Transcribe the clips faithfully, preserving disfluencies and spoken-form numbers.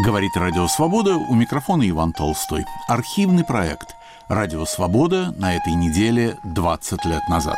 Говорит Радио Свобода, у микрофона Иван Толстой. Архивный проект «Радио Свобода» на этой неделе двадцать лет назад.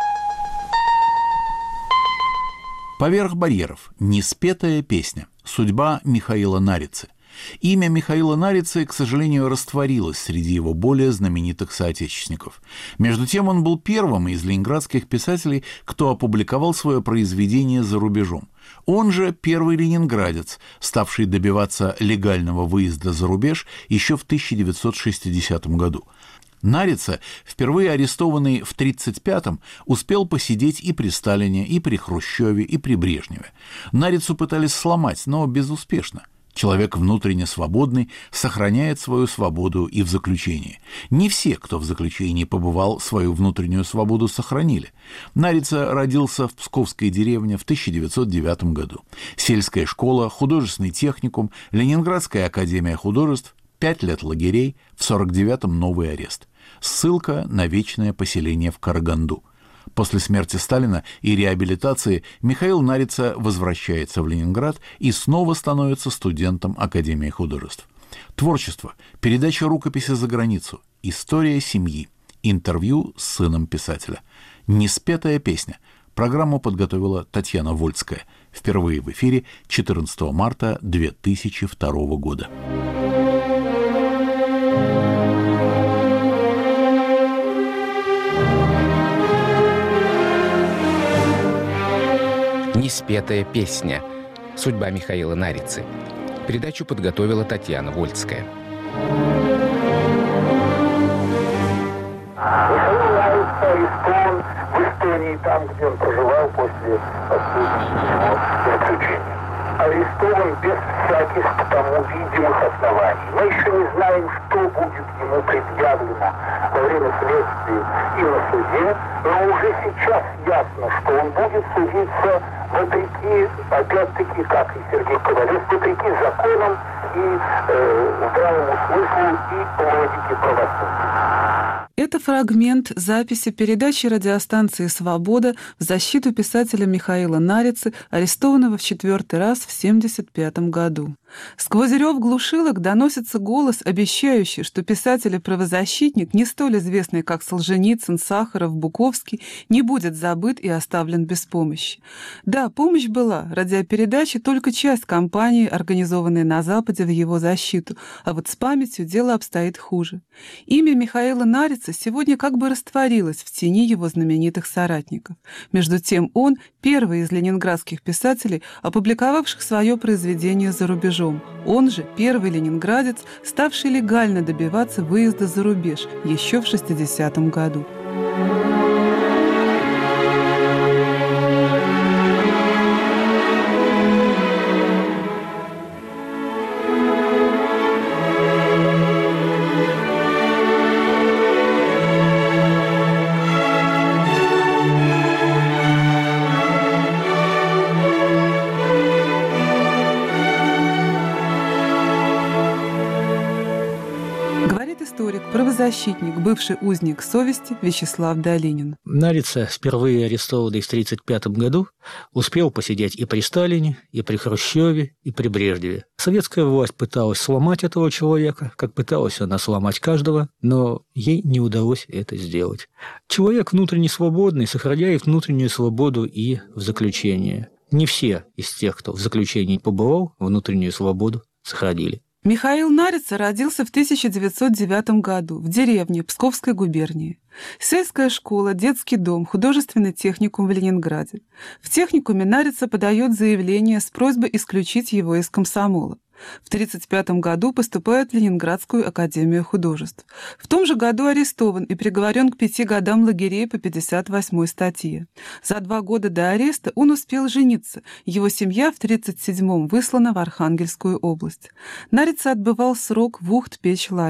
«Поверх барьеров. Неспетая песня. Судьба Михаила Нарицы». Имя Михаила Нарицы, к сожалению, растворилось среди его более знаменитых соотечественников. Между тем, он был первым из ленинградских писателей, кто опубликовал свое произведение за рубежом. Он же первый ленинградец, ставший добиваться легального выезда за рубеж еще в тысяча девятьсот шестидесятом году. Нарица, впервые арестованный в тридцать пятом, успел посидеть и при Сталине, и при Хрущеве, и при Брежневе. Нарицу пытались сломать, но безуспешно. Человек внутренне свободный сохраняет свою свободу и в заключении. Не все, кто в заключении побывал, свою внутреннюю свободу сохранили. Нарица родился в псковской деревне в тысяча девятьсот девятом году. Сельская школа, художественный техникум, Ленинградская академия художеств, пять лет лагерей, в сорок девятом новый арест. Ссылка на вечное поселение в Караганду. После смерти Сталина и реабилитации Михаил Нарица возвращается в Ленинград и снова становится студентом Академии художеств. Творчество, передача рукописи за границу, история семьи, интервью с сыном писателя. Неспетая песня. Программу подготовила Татьяна Вольская. Впервые в эфире четырнадцатого марта две тысячи второго года. «Неспетая песня. Судьба Михаила Нарицы». Передачу подготовила Татьяна Вольская. Михаил Нарица арестован в Эстонии, там, где он проживал после последнего заключения. Арестован без всяких к тому видимых оснований. Мы еще не знаем, что будет ему предъявлено во время следствия и на суде, но уже сейчас ясно, что он будет судиться вопреки, опять-таки, как и Сергей Ковалев, вопреки законам и э, здравому смыслу и логике правосудия. Это фрагмент записи передачи радиостанции «Свобода» в защиту писателя Михаила Нарицы, арестованного в четвертый раз в семьдесят пятом году. Сквозь рев глушилок доносится голос, обещающий, что писатель и правозащитник, не столь известный, как Солженицын, Сахаров, Буковский, не будет забыт и оставлен без помощи. Да, помощь была. Радиопередачи — только часть кампании, организованной на Западе в его защиту, а вот с памятью дело обстоит хуже. Имя Михаила Нарицы сегодня как бы растворилось в тени его знаменитых соратников. Между тем он — первый из ленинградских писателей, опубликовавших свое произведение за рубежом. Он же первый ленинградец, ставший легально добиваться выезда за рубеж еще в шестидесятом году. Правозащитник, бывший узник совести Вячеслав Долинин. Нарица, впервые арестованный в тридцать пятом году, успел посидеть и при Сталине, и при Хрущеве, и при Брежневе. Советская власть пыталась сломать этого человека, как пыталась она сломать каждого, но ей не удалось это сделать. Человек внутренне свободный сохраняет внутреннюю свободу и в заключении. Не все из тех, кто в заключении побывал, внутреннюю свободу сохранили. Михаил Нарица родился в тысяча девятьсот девятом году в деревне Псковской губернии. Сельская школа, детский дом, художественный техникум в Ленинграде. В техникуме Нарица подает заявление с просьбой исключить его из комсомола. В тридцать пятом году поступает в Ленинградскую академию художеств. В том же году арестован и приговорен к пяти годам лагерей по пятьдесят восьмой статье. За два года до ареста он успел жениться. Его семья в тридцать седьмом выслана в Архангельскую область. Нарица отбывал срок в Ухт-Печлаге.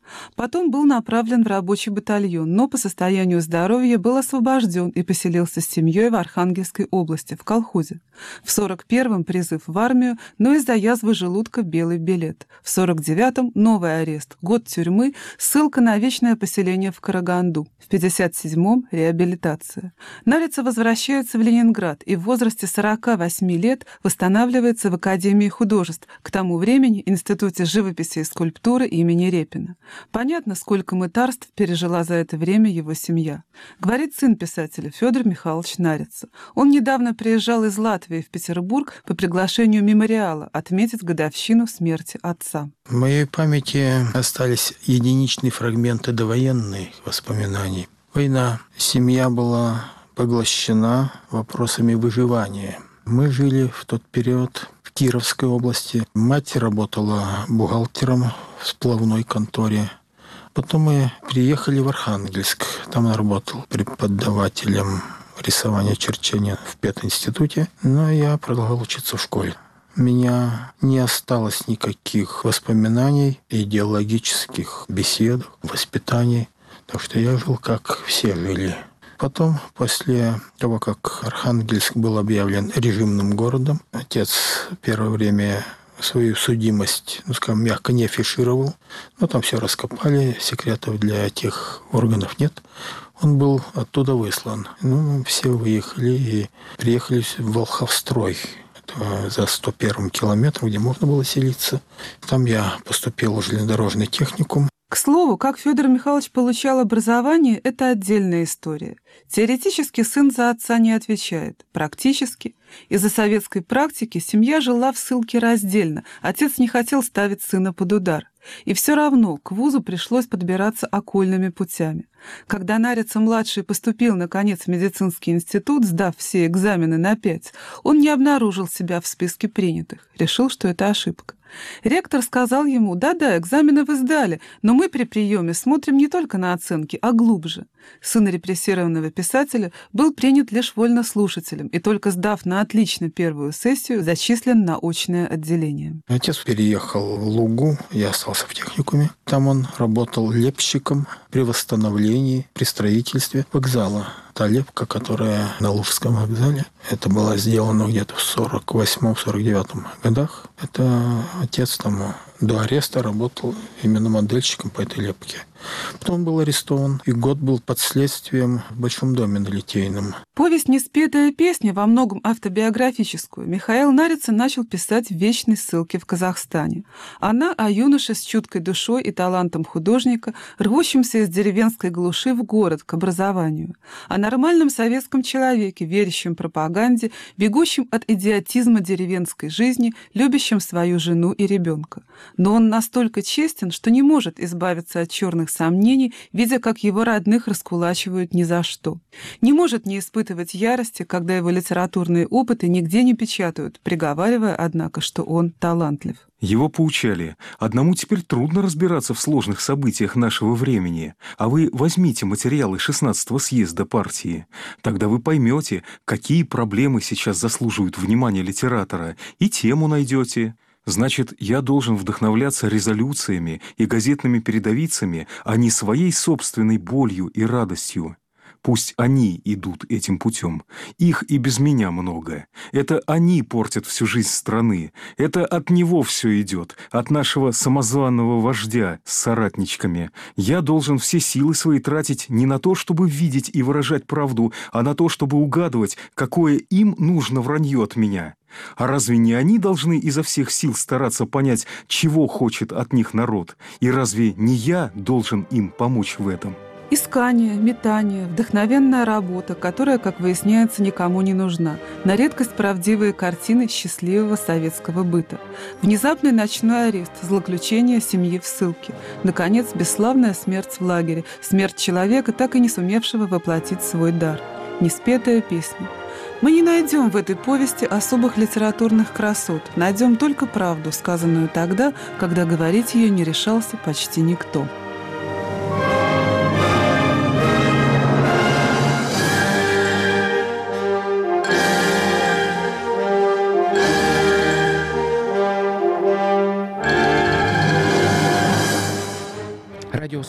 Потом был направлен в рабочий батальон, но по состоянию здоровья был освобожден и поселился с семьей в Архангельской области, в колхозе. В сорок первом призыв в армию, но из-за язвы желудка белый билет. В сорок девятом новый арест, год тюрьмы, ссылка на вечное поселение в Караганду. В пятьдесят седьмом реабилитация. Нарица возвращается в Ленинград и в возрасте сорока восьми лет восстанавливается в Академии художеств, к тому времени Институте живописи и скульптуры имени Репина. Понятно, сколько мытарств пережила за это время его семья. Говорит сын писателя Федор Михайлович Нарица. Он недавно приезжал из Латвии в Петербург по приглашению мемориала отметить годовщину смерти отца. В моей памяти остались единичные фрагменты довоенных воспоминаний. Война. Семья была поглощена вопросами выживания. Мы жили в тот период в Кировской области. Мать работала бухгалтером в сплавной конторе. Потом мы приехали в Архангельск. Там я работал преподавателем рисования черчения в пединституте. Но я продолжал учиться в школе. У меня не осталось никаких воспоминаний, идеологических бесед, воспитаний. Так что я жил, как все жили. Потом, после того, как Архангельск был объявлен режимным городом, отец первое время свою судимость, ну, скажем, мягко не афишировал. Но там все раскопали, секретов для тех органов нет. Он был оттуда выслан. Ну, все выехали и приехали в Волховстрой. Это за сто первым километром, где можно было селиться. Там я поступил в железнодорожный техникум. К слову, как Федор Михайлович получал образование, это отдельная история. Теоретически сын за отца не отвечает. Практически. Из-за советской практики семья жила в ссылке раздельно. Отец не хотел ставить сына под удар. И все равно к вузу пришлось подбираться окольными путями. Когда Нарица-младший поступил, наконец, в медицинский институт, сдав все экзамены на пять, он не обнаружил себя в списке принятых. Решил, что это ошибка. Ректор сказал ему: «Да-да, экзамены вы сдали, но мы при приеме смотрим не только на оценки, а глубже». Сын репрессированного писателя был принят лишь вольнослушателем и только сдав на отлично первую сессию, зачислен на очное отделение. Отец переехал в Лугу, я остался в техникуме. Там он работал лепщиком при восстановлении, при строительстве вокзала. Та лепка, которая на Лужском вокзале, это было сделано где-то в сорок восьмом — сорок девятом годах. Это отец там до ареста работал именно модельщиком по этой лепке. Потом он был арестован, и год был под следствием в Большом доме на Литейном. Повесть «Неспетая песня», во многом автобиографическую, Михаил Нарица начал писать в вечной ссылке в Казахстане. Она о юноше с чуткой душой и талантом художника, рвущемся из деревенской глуши в город к образованию. О нормальном советском человеке, верящем пропаганде, бегущем от идиотизма деревенской жизни, любящем свою жену и ребенка. Но он настолько честен, что не может избавиться от черных сомнений, видя, как его родных раскулачивают ни за что. Не может не испытывать ярости, когда его литературные опыты нигде не печатают, приговаривая, однако, что он талантлив. Его поучали: одному теперь трудно разбираться в сложных событиях нашего времени, а вы возьмите материалы шестнадцатого съезда партии. Тогда вы поймете, какие проблемы сейчас заслуживают внимания литератора, и тему найдете. Значит, я должен вдохновляться резолюциями и газетными передовицами, а не своей собственной болью и радостью. Пусть они идут этим путем. Их и без меня много. Это они портят всю жизнь страны. Это от него все идет, от нашего самозванного вождя с соратничками. Я должен все силы свои тратить не на то, чтобы видеть и выражать правду, а на то, чтобы угадывать, какое им нужно вранье от меня. А разве не они должны изо всех сил стараться понять, чего хочет от них народ? И разве не я должен им помочь в этом? Искание, метание, вдохновенная работа, которая, как выясняется, никому не нужна. На редкость правдивые картины счастливого советского быта. Внезапный ночной арест, злоключение семьи в ссылке. Наконец, бесславная смерть в лагере. Смерть человека, так и не сумевшего воплотить свой дар. Неспетая песня. Мы не найдем в этой повести особых литературных красот. Найдем только правду, сказанную тогда, когда говорить ее не решался почти никто.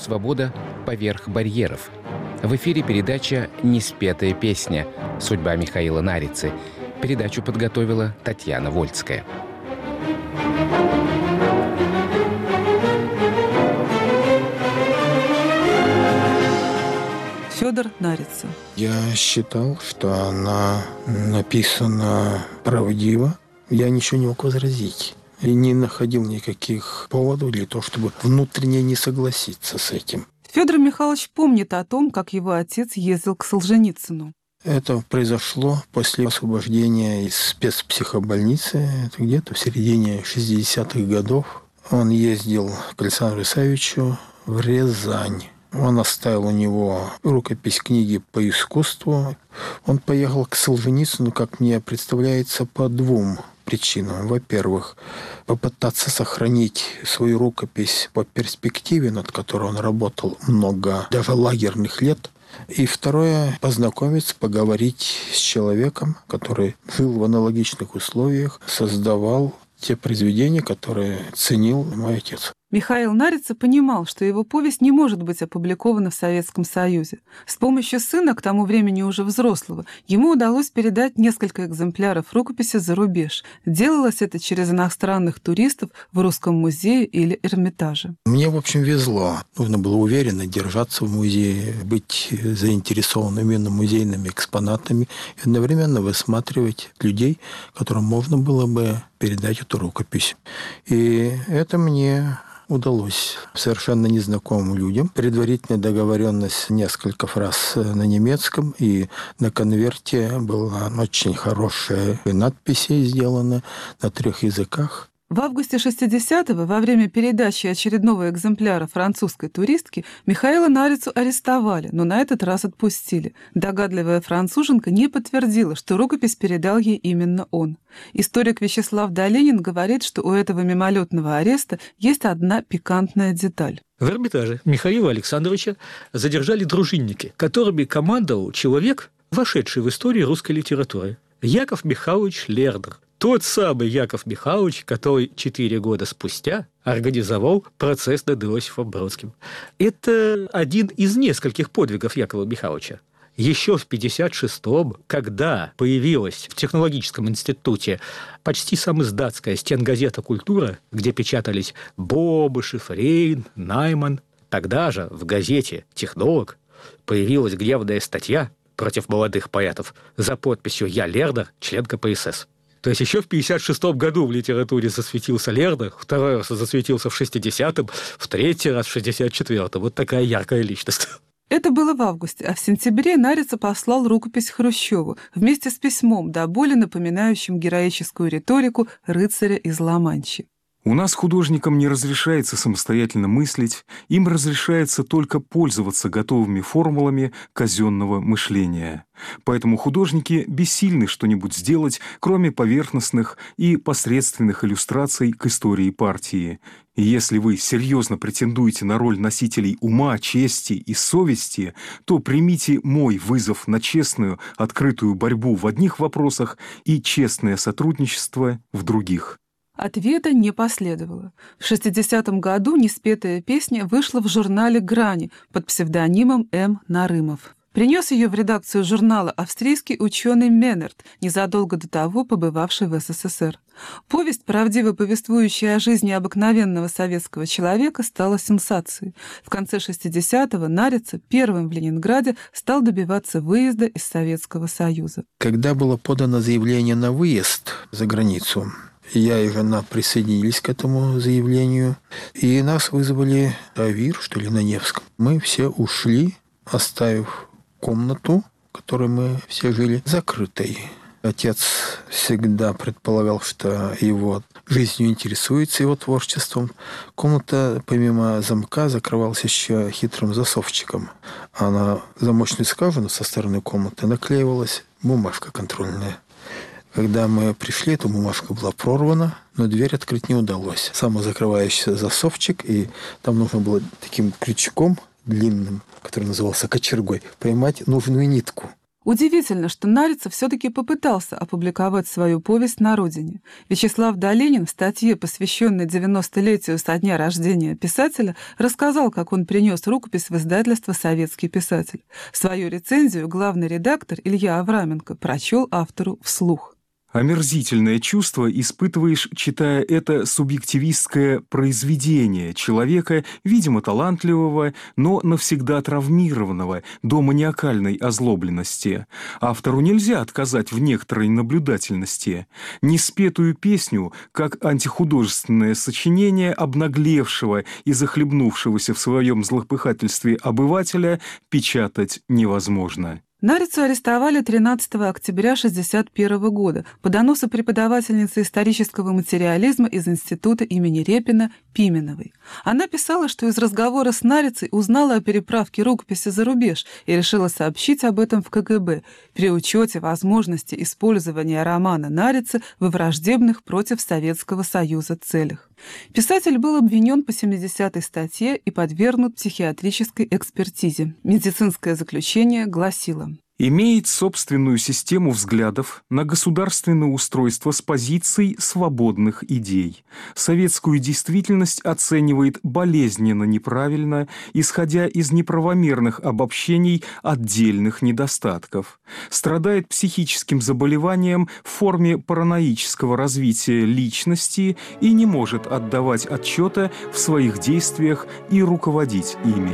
«Свобода. Поверх барьеров». В эфире передача «Неспетая песня. Судьба Михаила Нарицы». Передачу подготовила Татьяна Вольцкая. Федор Нарица. Я считал, что она написана правдиво. Я ничего не мог возразить. И не находил никаких поводов для того, чтобы внутренне не согласиться с этим. Федор Михайлович помнит о том, как его отец ездил к Солженицыну. Это произошло после освобождения из спецпсихобольницы, это где-то в середине шестидесятых годов. Он ездил к Александру Исаевичу в Рязань. Он оставил у него рукопись книги по искусству. Он поехал к Солженицыну, как мне представляется, по двум причинам. Во-первых, попытаться сохранить свою рукопись по перспективе, над которой он работал много, даже лагерных лет. И второе, познакомиться, поговорить с человеком, который жил в аналогичных условиях, создавал те произведения, которые ценил мой отец. Михаил Нарица понимал, что его повесть не может быть опубликована в Советском Союзе. С помощью сына, к тому времени уже взрослого, ему удалось передать несколько экземпляров рукописи за рубеж. Делалось это через иностранных туристов в Русском музее или Эрмитаже. Мне, в общем, везло. Нужно было уверенно держаться в музее, быть заинтересованным именно музейными экспонатами и одновременно высматривать людей, которым можно было бы передать эту рукопись. И это мне удалось совершенно незнакомым людям. Предварительная договоренность, несколько фраз на немецком, и на конверте была очень хорошая надпись сделана на трех языках. В августе шестидесятого, во время передачи очередного экземпляра французской туристки, Михаила Нарицу арестовали, но на этот раз отпустили. Догадливая француженка не подтвердила, что рукопись передал ей именно он. Историк Вячеслав Долинин говорит, что у этого мимолетного ареста есть одна пикантная деталь. В Эрмитаже Михаила Александровича задержали дружинники, которыми командовал человек, вошедший в историю русской литературы, Яков Михайлович Лердер. Тот самый Яков Михайлович, который четыре года спустя организовал процесс над Иосифом Бродским. Это один из нескольких подвигов Якова Михайловича. Еще в пятьдесят шестом, когда появилась в технологическом институте почти самиздатская стенгазета «Культура», где печатались Бобышев, Рейн, Найман, тогда же в газете «Технолог» появилась гневная статья против молодых поэтов за подписью «Я Лердер, член ка пэ эс эс». То есть еще в пятьдесят шестом году в литературе засветился Лердер, второй раз засветился в шестидесятом, в третий раз в шестьдесят четвёртом. Вот такая яркая личность. Это было в августе, а в сентябре Нарица послал рукопись Хрущеву вместе с письмом, до боли напоминающим героическую риторику рыцаря из Ла-Манчи. У нас художникам не разрешается самостоятельно мыслить, им разрешается только пользоваться готовыми формулами казенного мышления. Поэтому художники бессильны что-нибудь сделать, кроме поверхностных и посредственных иллюстраций к истории партии. И если вы серьезно претендуете на роль носителей ума, чести и совести, то примите мой вызов на честную, открытую борьбу в одних вопросах и честное сотрудничество в других. Ответа не последовало. В шестидесятом году «Неспетая песня» вышла в журнале «Грани» под псевдонимом М. Нарымов. Принес ее в редакцию журнала австрийский ученый Меннерт, незадолго до того побывавший в эс эс эс эр. Повесть, правдиво повествующая о жизни обыкновенного советского человека, стала сенсацией. В конце шестидесятого Нарица первым в Ленинграде стал добиваться выезда из Советского Союза. Когда было подано заявление на выезд за границу, я и жена присоединились к этому заявлению, и нас вызвали в АВИР, что ли, на Невском. Мы все ушли, оставив комнату, в которой мы все жили, закрытой. Отец всегда предполагал, что его жизнью интересуется, его творчеством. Комната, помимо замка, закрывалась еще хитрым засовчиком. А на замочную скважину со стороны комнаты наклеивалась бумажка контрольная. Когда мы пришли, эта бумажка была прорвана, но дверь открыть не удалось. Самозакрывающийся засовчик, и там нужно было таким крючком длинным, который назывался кочергой, поймать нужную нитку. Удивительно, что Нарица все-таки попытался опубликовать свою повесть на родине. Вячеслав Долинин в статье, посвященной девяностолетию со дня рождения писателя, рассказал, как он принес рукопись в издательство «Советский писатель». Свою рецензию главный редактор Илья Авраменко прочел автору вслух. Омерзительное чувство испытываешь, читая это субъективистское произведение человека, видимо, талантливого, но навсегда травмированного до маниакальной озлобленности. Автору нельзя отказать в некоторой наблюдательности. Неспетую песню, как антихудожественное сочинение обнаглевшего и захлебнувшегося в своем злопыхательстве обывателя, печатать невозможно. Нарицу арестовали тринадцатого октября тысяча девятьсот шестьдесят первого года по доносу преподавательницы исторического материализма из института имени Репина Пименовой. Она писала, что из разговора с Нарицей узнала о переправке рукописи за рубеж и решила сообщить об этом в ка гэ бэ при учете возможности использования романа Нарицы во враждебных против Советского Союза целях. Писатель был обвинен по семидесятой статье и подвергнут психиатрической экспертизе. Медицинское заключение гласило: имеет собственную систему взглядов на государственное устройство с позиций свободных идей. Советскую действительность оценивает болезненно неправильно, исходя из неправомерных обобщений отдельных недостатков. Страдает психическим заболеванием в форме параноического развития личности и не может отдавать отчета в своих действиях и руководить ими.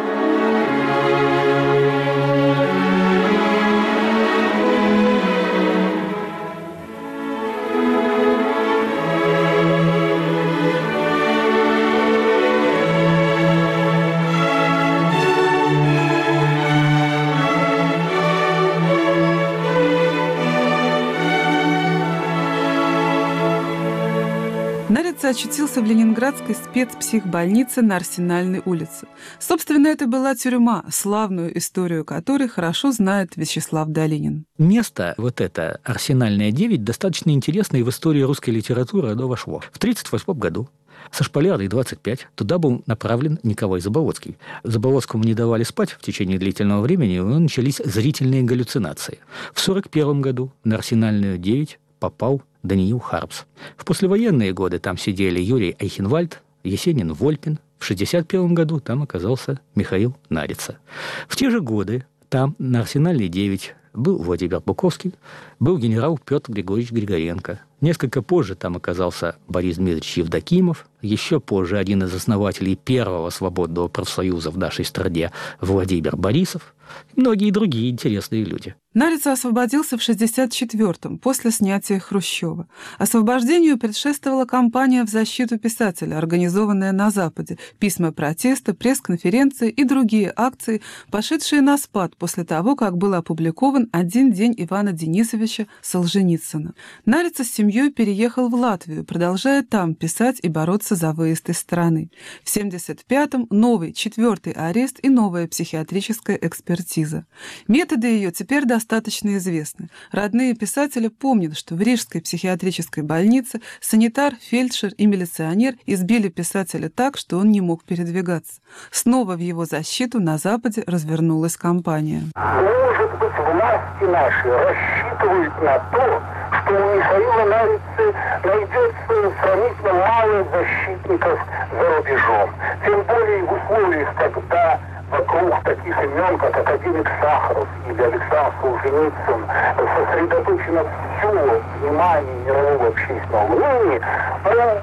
Нарица очутился в ленинградской спецпсихбольнице на Арсенальной улице. Собственно, это была тюрьма, славную историю которой хорошо знает Вячеслав Долинин. Место, вот это, Арсенальная девять, достаточно интересное в истории русской литературы оно вошло. В тридцать восьмом году со Шпалярой двадцать пять туда был направлен Николай Заболоцкий. Заболоцкому не давали спать в течение длительного времени, и у него начались зрительные галлюцинации. В сорок первом году на Арсенальную девять попал Даниил Харпс. В послевоенные годы там сидели Юрий Айхенвальд, Есенин Вольпин. В шестьдесят первом году там оказался Михаил Нарица. В те же годы там, на Арсенальной девять, был Владимир Буковский, был генерал Петр Григорьевич Григоренко. Несколько позже там оказался Борис Дмитриевич Евдокимов, еще позже один из основателей первого свободного профсоюза в нашей стране Владимир Борисов и многие другие интересные люди. Нарица освободился в шестьдесят четвёртом, после снятия Хрущева. Освобождению предшествовала кампания в защиту писателя, организованная на Западе, письма протеста, пресс-конференции и другие акции, пошедшие на спад после того, как был опубликован «Один день Ивана Денисовича Солженицына». Нарица с семьей переехал в Латвию, продолжая там писать и бороться за выезд из страны. В семьдесят пятом новый, четвертый арест и новая психиатрическая экспертиза. Методы ее теперь достаточно известны. Родные писателя помнят, что в Рижской психиатрической больнице санитар, фельдшер и милиционер избили писателя так, что он не мог передвигаться. Снова в его защиту на Западе развернулась кампания. Может быть, власти наши рассчитывают на то, что у Михаила Нарицы найдется сравнительно мало защитников за рубежом. Тем более в условиях, когда вокруг таких имен, как академик Сахаров или Александр Солженицын, сосредоточено все внимание мирового общественного мнения, но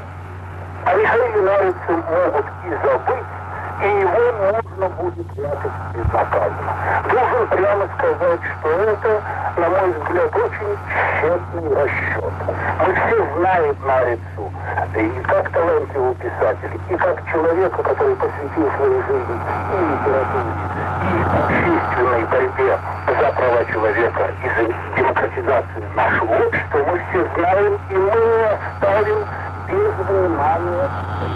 о Михаиле Нарице могут и забыть, и его можно будет прятать безнаказанно. Должен прямо сказать, что это, на мой взгляд, очень тщетный расчет. Мы все знаем Нарицу и как талантливого писателя, и как человека, который посвятил свою жизнь и литературе, и общественной борьбе за права человека и за демократизацию нашего общества. Мы все знаем, и мы не оставим без внимания.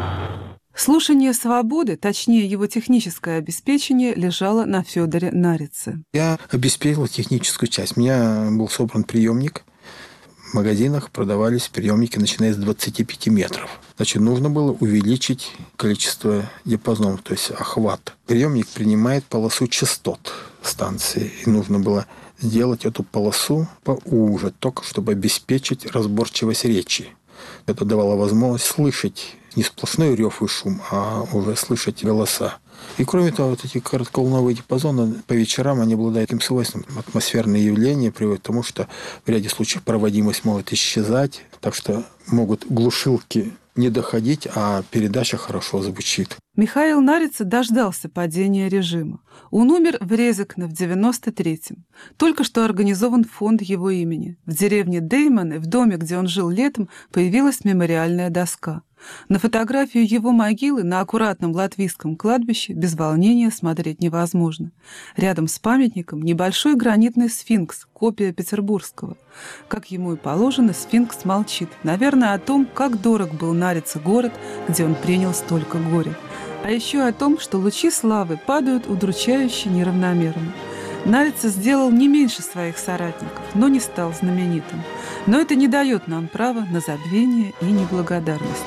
Слушание «Свободы», точнее его техническое обеспечение, лежало на Федоре Нарице. Я обеспечил техническую часть. У меня был собран приемник. В магазинах продавались приемники, начиная с двадцати пяти метров. Значит, нужно было увеличить количество диапазонов, то есть охват. Приемник принимает полосу частот станции. И нужно было сделать эту полосу поуже, только чтобы обеспечить разборчивость речи. Это давало возможность слышать не сплошной рев и шум, а уже слышать голоса. И кроме того, вот эти коротковолновые диапазоны по вечерам, они обладают таким свойством. Атмосферные явления приводят к тому, что в ряде случаев проводимость может исчезать, так что могут глушилки не доходить, а передача хорошо звучит. Михаил Нарице дождался падения режима. Он умер в Резекне в девяносто третьем. Только что организован фонд его имени. В деревне Деймоны, в доме, где он жил летом, появилась мемориальная доска. На фотографию его могилы на аккуратном латвийском кладбище без волнения смотреть невозможно. Рядом с памятником небольшой гранитный сфинкс, копия петербургского. Как ему и положено, сфинкс молчит. Наверное, о том, как дорог был Нарице город, где он принял столько горя. А еще о том, что лучи славы падают удручающе неравномерно. Нарице сделал не меньше своих соратников, но не стал знаменитым. Но это не дает нам права на забвение и неблагодарность.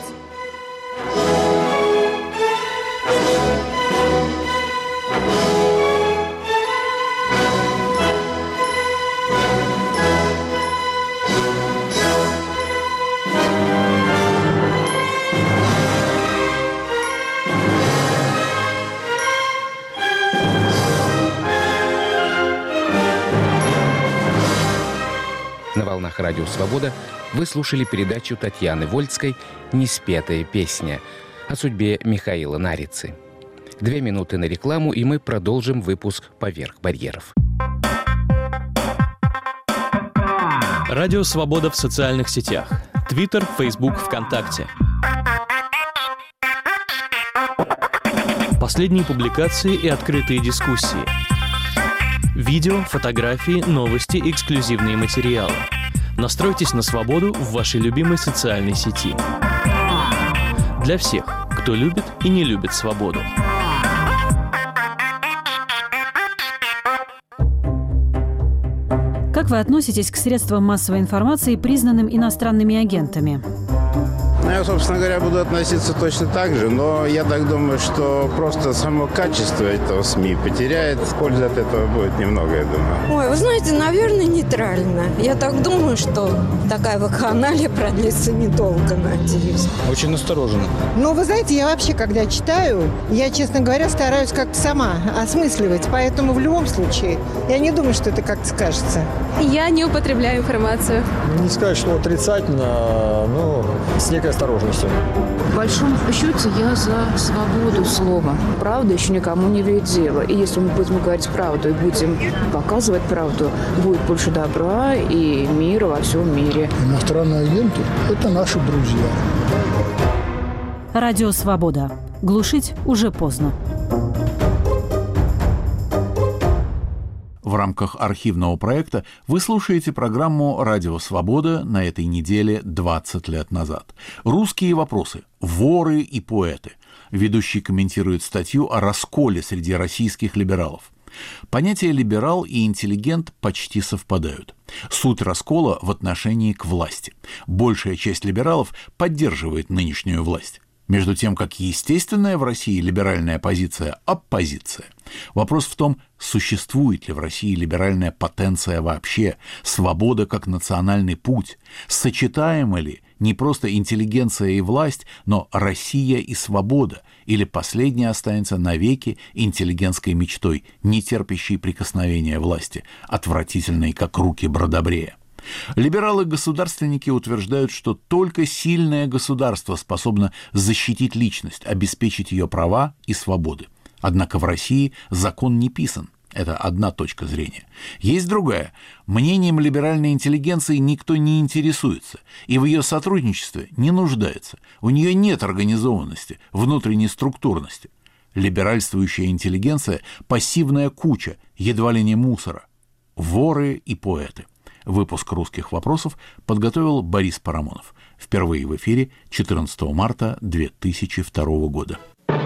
На волнах Радио Свобода вы слушали передачу Татьяны Вольцкой «Неспетая песня» о судьбе Михаила Нарицы. Две минуты на рекламу, и мы продолжим выпуск «Поверх барьеров». Радио Свобода в социальных сетях. Твиттер, Фейсбук, ВКонтакте. Последние публикации и открытые дискуссии. Видео, фотографии, новости, эксклюзивные материалы. Настройтесь на свободу в вашей любимой социальной сети. Для всех, кто любит и не любит свободу. Как вы относитесь к средствам массовой информации, признанным иностранными агентами? Я, собственно говоря, буду относиться точно так же, но я так думаю, что просто само качество этого СМИ потеряет. Пользы от этого будет немного, я думаю. Ой, вы знаете, наверное, нейтрально. Я так думаю, что такая вакханалия продлится недолго, надеюсь. Очень настороженно. Ну, вы знаете, я вообще, когда читаю, я, честно говоря, стараюсь как-то сама осмысливать, поэтому в любом случае я не думаю, что это как-то скажется. Я не употребляю информацию. Не сказать, что отрицательно, но с некой осторожностью. В большом счете я за свободу слова. Правда еще никому не вредила. И если мы будем говорить правду и будем показывать правду, будет больше добра и мира во всем мире. Иностранные агенты – это наши друзья. Радио Свобода. Глушить уже поздно. В рамках архивного проекта вы слушаете программу «Радио Свобода» на этой неделе двадцать лет назад. Русские вопросы. Воры и поэты. Ведущий комментирует статью о расколе среди российских либералов. Понятия «либерал» и «интеллигент» почти совпадают. Суть раскола в отношении к власти. Большая часть либералов поддерживает нынешнюю власть. Между тем, как естественная в России либеральная позиция – оппозиция. Вопрос в том, существует ли в России либеральная потенция вообще, свобода как национальный путь, сочетаема ли не просто интеллигенция и власть, но Россия и свобода, или последняя останется навеки интеллигентской мечтой, не терпящей прикосновения власти, отвратительной, как руки Бродобрея. Либералы-государственники утверждают, что только сильное государство способно защитить личность, обеспечить ее права и свободы. Однако в России закон не писан. Это одна точка зрения. Есть другая. Мнением либеральной интеллигенции никто не интересуется и в ее сотрудничестве не нуждается. У нее нет организованности, внутренней структурности. Либеральствующая интеллигенция – пассивная куча, едва ли не мусора. Воры и поэты. Выпуск «Русских вопросов» подготовил Борис Парамонов. Впервые в эфире четырнадцатого марта две тысячи второго года.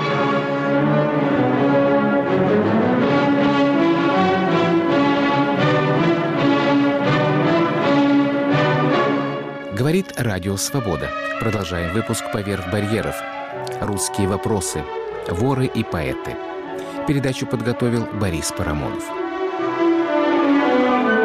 Говорит Радио Свобода. Продолжаем выпуск «Поверх барьеров». Русские вопросы. Воры и поэты. Передачу подготовил Борис Парамонов.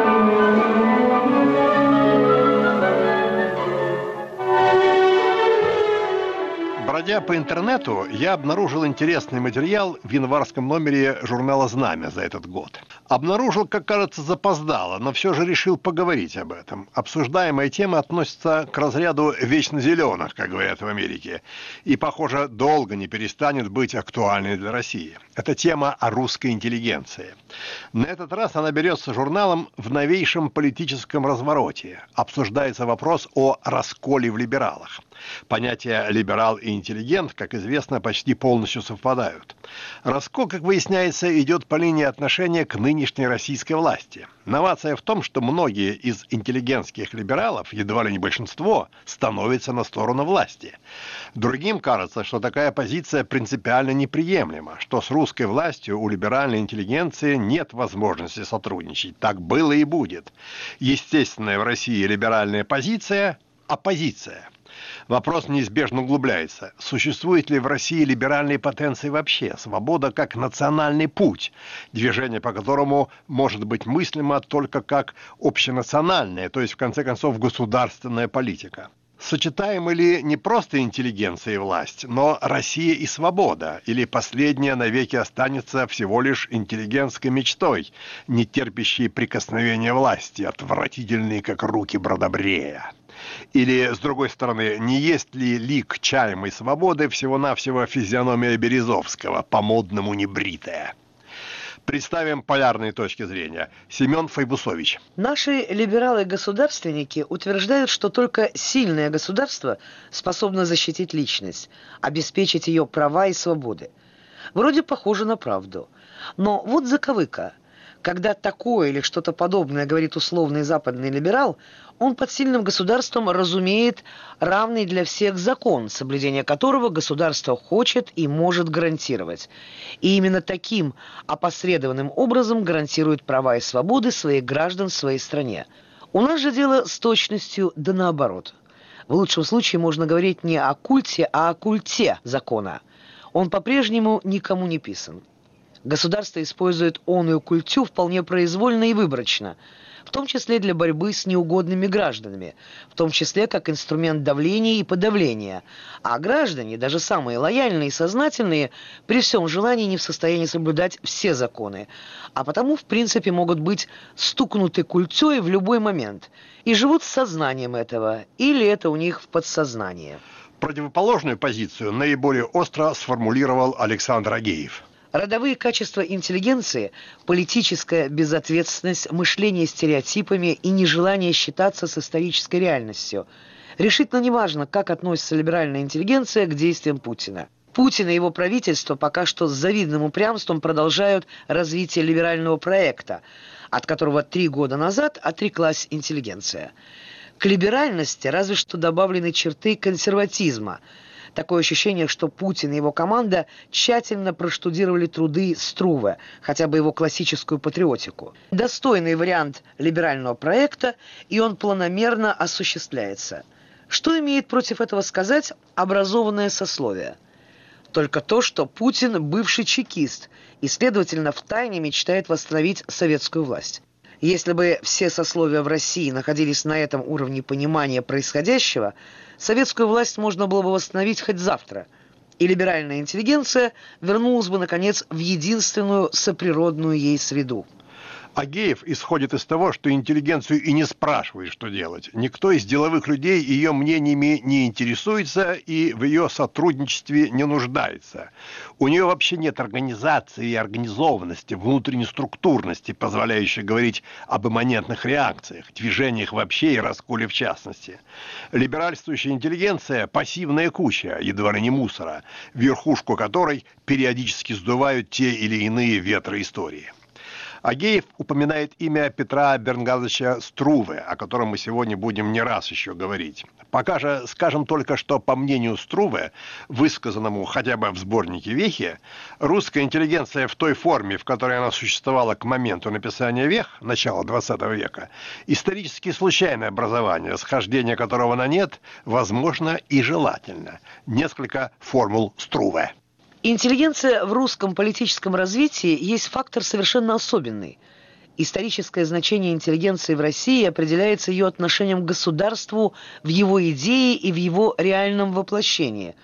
Бродя по интернету, я обнаружил интересный материал в январском номере журнала «Знамя» за этот год. Обнаружил, как кажется, запоздало, но все же решил поговорить об этом. Обсуждаемая тема относится к разряду вечно зеленых, как говорят в Америке, и, похоже, долго не перестанет быть актуальной для России. Это тема о русской интеллигенции. На этот раз она берется журналом в новейшем политическом развороте. Обсуждается вопрос о расколе в либералах. Понятия «либерал» и «интеллигент», как известно, почти полностью совпадают. Раскол, как выясняется, идет по линии отношения к нынешней российской власти. Новация в том, что многие из интеллигентских либералов, едва ли не большинство, становятся на сторону власти. Другим кажется, что такая позиция принципиально неприемлема, что с русской властью у либеральной интеллигенции нет возможности сотрудничать. Так было и будет. Естественная в России либеральная позиция – оппозиция. Вопрос неизбежно углубляется. Существует ли в России либеральные потенции вообще? Свобода как национальный путь, движение по которому может быть мыслимо только как общенациональная, то есть, в конце концов, государственная политика. Сочетаемы ли не просто интеллигенция и власть, но Россия и свобода, или последняя навеки останется всего лишь интеллигентской мечтой, не терпящей прикосновения власти, отвратительной, как руки Бродобрея? Или, с другой стороны, не есть ли лик чаемой свободы всего-навсего физиономия Березовского, по-модному небритая? Представим полярные точки зрения. Семен Файбусович. Наши либералы-государственники утверждают, что только сильное государство способно защитить личность, обеспечить ее права и свободы. Вроде похоже на правду. Но вот заковыка. Когда такое или что-то подобное говорит условный западный либерал, он под сильным государством разумеет равный для всех закон, соблюдение которого государство хочет и может гарантировать. И именно таким опосредованным образом гарантирует права и свободы своих граждан в своей стране. У нас же дело с точностью да наоборот. В лучшем случае можно говорить не о культе, а о культе закона. Он по-прежнему никому не писан. Государство использует оную культю вполне произвольно и выборочно, в том числе для борьбы с неугодными гражданами, в том числе как инструмент давления и подавления. А граждане, даже самые лояльные и сознательные, при всем желании не в состоянии соблюдать все законы, а потому, в принципе, могут быть стукнуты культей в любой момент и живут с сознанием этого, или это у них в подсознании. Противоположную позицию наиболее остро сформулировал Александр Агеев. Родовые качества интеллигенции, политическая безответственность, мышление стереотипами и нежелание считаться с исторической реальностью. Решительно неважно, как относится либеральная интеллигенция к действиям Путина. Путин и его правительство пока что с завидным упрямством продолжают развитие либерального проекта, от которого три года назад отреклась интеллигенция. К либеральности разве что добавлены черты консерватизма. Такое ощущение, что Путин и его команда тщательно проштудировали труды Струве, хотя бы его классическую патриотику. Достойный вариант либерального проекта, и он планомерно осуществляется. Что имеет против этого сказать образованное сословие? Только то, что Путин бывший чекист и, следовательно, втайне мечтает восстановить советскую власть. Если бы все сословия в России находились на этом уровне понимания происходящего, советскую власть можно было бы восстановить хоть завтра, и либеральная интеллигенция вернулась бы, наконец, в единственную соприродную ей среду. Агеев исходит из того, что интеллигенцию и не спрашивает, что делать. Никто из деловых людей ее мнениями не интересуется и в ее сотрудничестве не нуждается. У нее вообще нет организации и организованности, внутренней структурности, позволяющей говорить об имманентных реакциях, движениях вообще и расколе в частности. Либеральствующая интеллигенция – пассивная куча, едва ли не мусора, верхушку которой периодически сдувают те или иные ветры истории. Агеев упоминает имя Петра Бернгадовича Струве, о котором мы сегодня будем не раз еще говорить. Пока же скажем только, что, по мнению Струве, высказанному хотя бы в сборнике «Вехи», русская интеллигенция в той форме, в которой она существовала к моменту написания «Вех», начала двадцатого века, исторически случайное образование, схождение которого на нет, возможно и желательно. Несколько формул Струве. Интеллигенция в русском политическом развитии есть фактор совершенно особенный. Историческое значение интеллигенции в России определяется ее отношением к государству в его идее и в его реальном воплощении.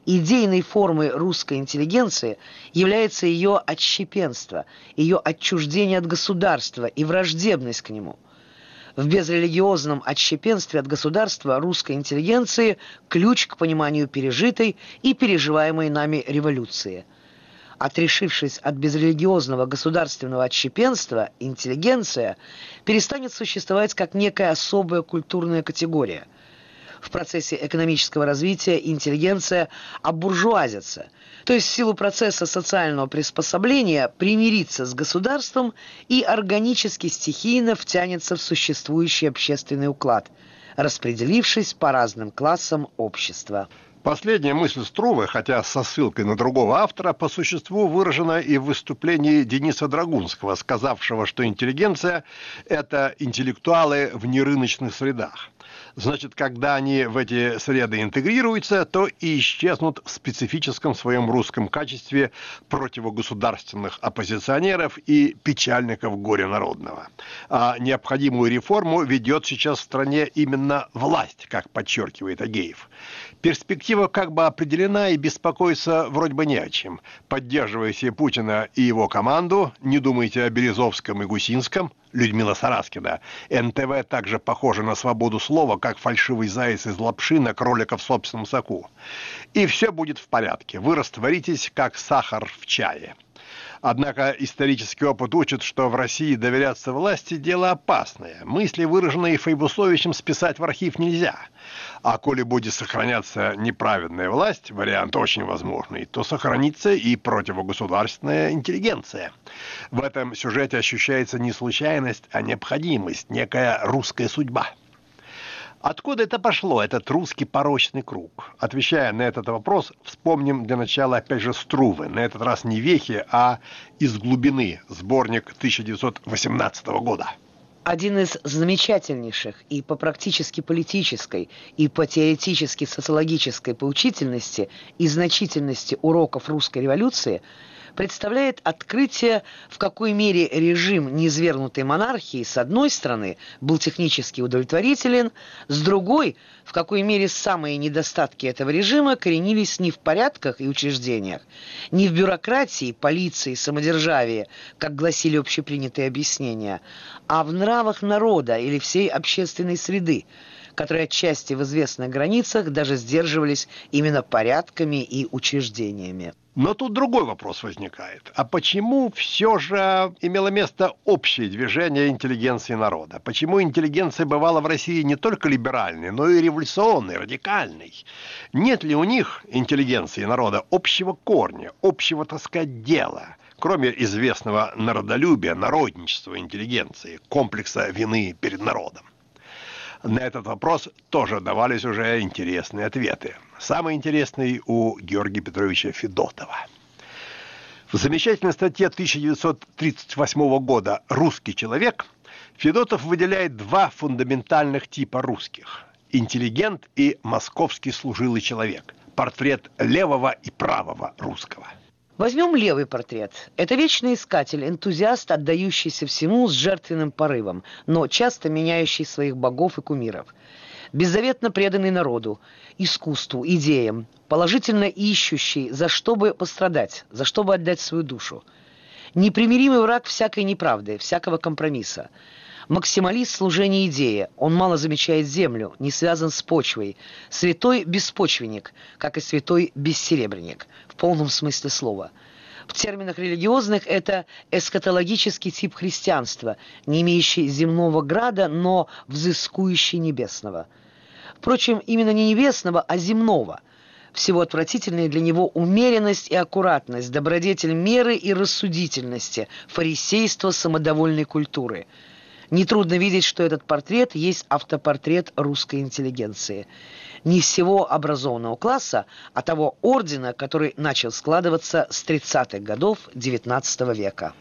Идейной формой русской интеллигенции является ее отщепенство, ее отчуждение от государства и враждебность к нему. В безрелигиозном отщепенстве от государства русской интеллигенции ключ к пониманию пережитой и переживаемой нами революции. Отрешившись от безрелигиозного государственного отщепенства, интеллигенция перестанет существовать как некая особая культурная категория. В процессе экономического развития интеллигенция обуржуазится, то есть в силу процесса социального приспособления примирится с государством и органически стихийно втянется в существующий общественный уклад, распределившись по разным классам общества. Последняя мысль Струве, хотя со ссылкой на другого автора, по существу выражена и в выступлении Дениса Драгунского, сказавшего, что интеллигенция – это интеллектуалы в нерыночных средах. Значит, когда они в эти среды интегрируются, то и исчезнут в специфическом своем русском качестве противогосударственных оппозиционеров и печальников горя народного. А необходимую реформу ведет сейчас в стране именно власть, как подчеркивает Агеев. Перспектива как бы определена, и беспокоиться вроде бы не о чем. Поддерживайте Путина и его команду, не думайте о Березовском и Гусинском. Людмила Сараскина. эн тэ вэ также похожа на свободу слова, как фальшивый заяц из лапши на кролика в собственном соку. И все будет в порядке. Вы растворитесь, как сахар в чае. Однако исторический опыт учит, что в России доверяться власти – дело опасное. Мысли, выраженные Файбусовичем, списать в архив нельзя. А коли будет сохраняться неправедная власть, вариант очень возможный, то сохранится и противогосударственная интеллигенция. В этом сюжете ощущается не случайность, а необходимость, некая русская судьба. Откуда это пошло, этот русский порочный круг? Отвечая на этот вопрос, вспомним для начала опять же Струве, на этот раз не вехи, а «Из глубины», сборник тысяча девятьсот восемнадцатого года. Один из замечательнейших и по практически политической, и по теоретически социологической поучительности и значительности уроков русской революции представляет открытие, в какой мере режим низвергнутой монархии с одной стороны был технически удовлетворителен, с другой, в какой мере самые недостатки этого режима коренились не в порядках и учреждениях, не в бюрократии, полиции, самодержавии, как гласили общепринятые объяснения, а в нравах народа или всей общественной среды, которые отчасти в известных границах даже сдерживались именно порядками и учреждениями. Но тут другой вопрос возникает. А почему все же имело место общее движение интеллигенции народа? Почему интеллигенция бывала в России не только либеральной, но и революционной, радикальной? Нет ли у них, интеллигенции народа, общего корня, общего, так сказать, дела? Кроме известного народолюбия, народничества интеллигенции, комплекса вины перед народом. На этот вопрос тоже давались уже интересные ответы. Самый интересный у Георгия Петровича Федотова. В замечательной статье тысяча девятьсот тридцать восьмого года «Русский человек» Федотов выделяет два фундаментальных типа русских – интеллигент и московский служилый человек, портрет левого и правого русского. Возьмем левый портрет. Это вечный искатель, энтузиаст, отдающийся всему с жертвенным порывом, но часто меняющий своих богов и кумиров. Беззаветно преданный народу, искусству, идеям, положительно ищущий, за что бы пострадать, за что бы отдать свою душу. Непримиримый враг всякой неправды, всякого компромисса. Максималист служения идее, он мало замечает землю, не связан с почвой. Святой беспочвенник, как и святой бессеребренник, в полном смысле слова. В терминах религиозных это эсхатологический тип христианства, не имеющий земного града, но взыскующий небесного. Впрочем, именно не небесного, а земного. Всего отвратительнее для него умеренность и аккуратность, добродетель меры и рассудительности, фарисейство самодовольной культуры. Нетрудно видеть, что этот портрет есть автопортрет русской интеллигенции. Не всего образованного класса, а того ордена, который начал складываться с тридцатых годов девятнадцатого века.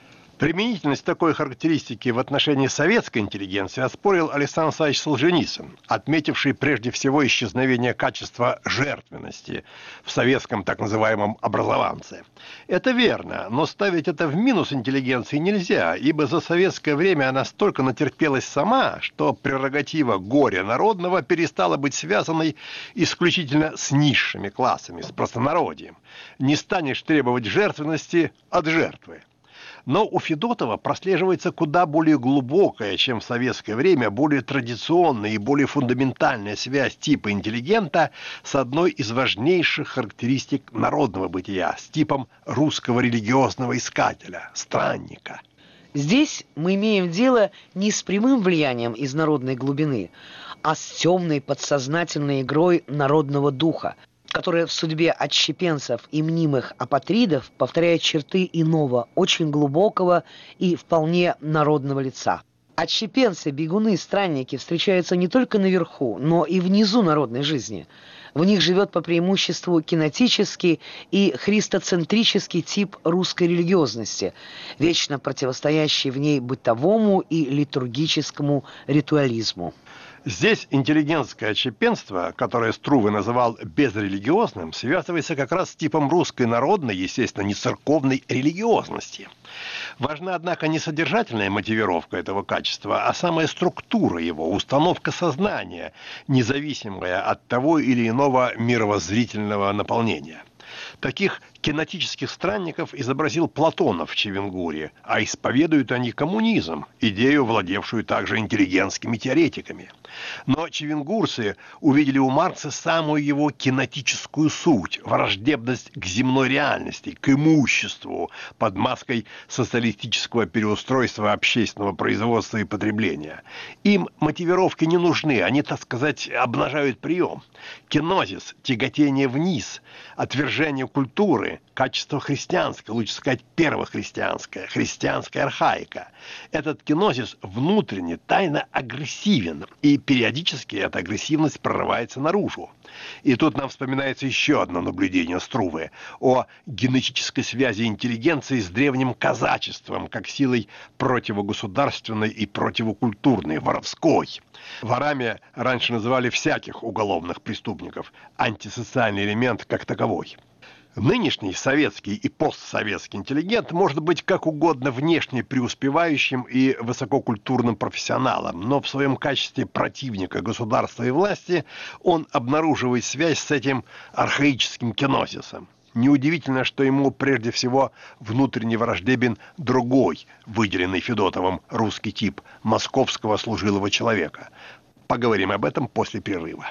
Применительность такой характеристики в отношении советской интеллигенции оспорил Александр Александрович Солженицын, отметивший прежде всего исчезновение качества жертвенности в советском так называемом образованце. Это верно, но ставить это в минус интеллигенции нельзя, ибо за советское время она столько натерпелась сама, что прерогатива горя народного перестала быть связанной исключительно с низшими классами, с простонародием. Не станешь требовать жертвенности от жертвы. Но у Федотова прослеживается куда более глубокая, чем в советское время, более традиционная и более фундаментальная связь типа интеллигента с одной из важнейших характеристик народного бытия, с типом русского религиозного искателя, странника. Здесь мы имеем дело не с прямым влиянием из народной глубины, а с темной подсознательной игрой народного духа, которая в судьбе отщепенцев и мнимых апатридов повторяет черты иного, очень глубокого и вполне народного лица. Отщепенцы, бегуны, странники встречаются не только наверху, но и внизу народной жизни. В них живет по преимуществу кинетический и христоцентрический тип русской религиозности, вечно противостоящий в ней бытовому и литургическому ритуализму. Здесь интеллигентское отщепенство, которое Струве называл безрелигиозным, связывается как раз с типом русской народной, естественно, не церковной религиозности. Важна, однако, не содержательная мотивировка этого качества, а самая структура его, установка сознания, независимая от того или иного мировоззрительного наполнения. Таких кинетических странников изобразил Платонов в Чевенгуре, а исповедуют они коммунизм, идею, владевшую также интеллигентскими теоретиками. Но чевенгурцы увидели у Маркса самую его кинетическую суть, враждебность к земной реальности, к имуществу под маской социалистического переустройства общественного производства и потребления. Им мотивировки не нужны, они, так сказать, обнажают прием. Кинозис, тяготение вниз, отвержение культуры, качество христианское, лучше сказать первохристианское, христианская архаика. Этот кинозис внутренне, тайно агрессивен, и периодически эта агрессивность прорывается наружу. И тут нам вспоминается еще одно наблюдение Струве о генетической связи интеллигенции с древним казачеством, как силой противогосударственной и противокультурной, воровской. Ворами раньше называли всяких уголовных преступников, антисоциальный элемент как таковой. Нынешний советский и постсоветский интеллигент может быть как угодно внешне преуспевающим и высококультурным профессионалом, но в своем качестве противника государства и власти он обнаруживает связь с этим архаическим кинозисом. Неудивительно, что ему прежде всего внутренне враждебен другой, выделенный Федотовым русский тип московского служилого человека. Поговорим об этом после перерыва.